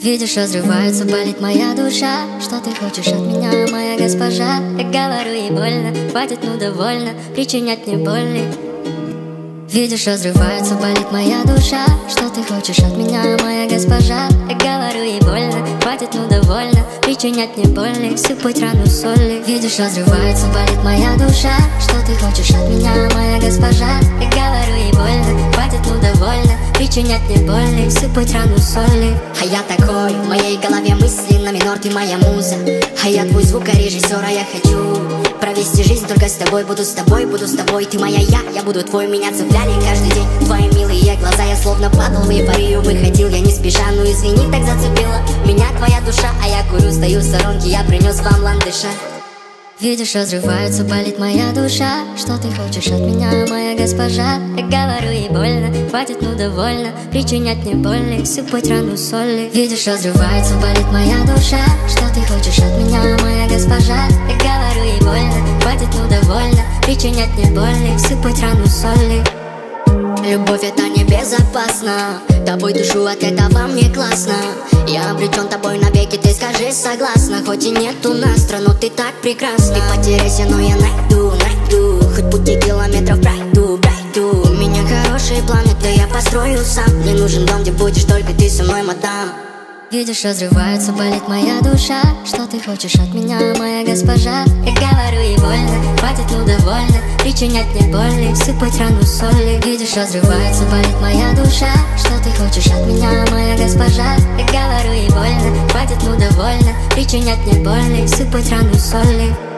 Видишь, разрывается, болит моя душа. Что ты хочешь от меня, моя госпожа? Я говорю, ей больно, хватит, ну довольно причинять мне боли. Видишь, разрывается, болит моя душа. Что ты хочешь от меня, моя госпожа? Я говорю, ей больно, хватит, ну довольно причинять мне боли, сыпать рану соли. Видишь, разрывается, болит моя душа. Что ты хочешь от меня, моя госпожа? Я говорю, ей больно, хватит, ну довольно причинять мне боли, сыпать рану соли. А я такой, в моей голове мысли на минор, ты моя муза. А я твой звукорежиссер, а я хочу провести жизнь только с тобой. Буду с тобой, буду с тобой, ты моя я буду твой. Меня цепляли каждый день твои милые глаза. Я словно падал в эйфорию, выходил я не спеша. Ну извини, так зацепила меня твоя душа. А я курю, стою в сторонке, я принес вам ландыша. Видишь, разрывается, болит моя душа. Что ты хочешь от меня, моя госпожа? Я говорю, ей больно, хватит, ну довольно причинять мне боли, сыпать рану соли. Видишь, разрывается, болит моя душа. Что ты хочешь от меня, моя госпожа? Я говорю, ей больно, хватит, ну довольно причинять мне боли, сыпать рану соли. Любовь это небезопасно, тобой душу от этого мне классно. Я обречен тобой навеки, ты скажи согласна. Хоть и нет у нас страну, но ты так прекрасна. Ты потеряйся, но я найду. Хоть пути километров пройду. У меня хорошие планы, да я построю сам. Мне нужен дом, где будешь только ты со мной, мадам. Видишь, разрывается, болит моя душа. Что ты хочешь от меня, моя госпожа? Я говорю, ей больно, хватит, ну довольно причинять мне боли, сыпать рану соли. Видишь, разрывается, болит моя душа. Что ты хочешь от меня, моя госпожа? Я говорю, ей больно, хватит, ну довольно причинять мне боли, сыпать рану соли.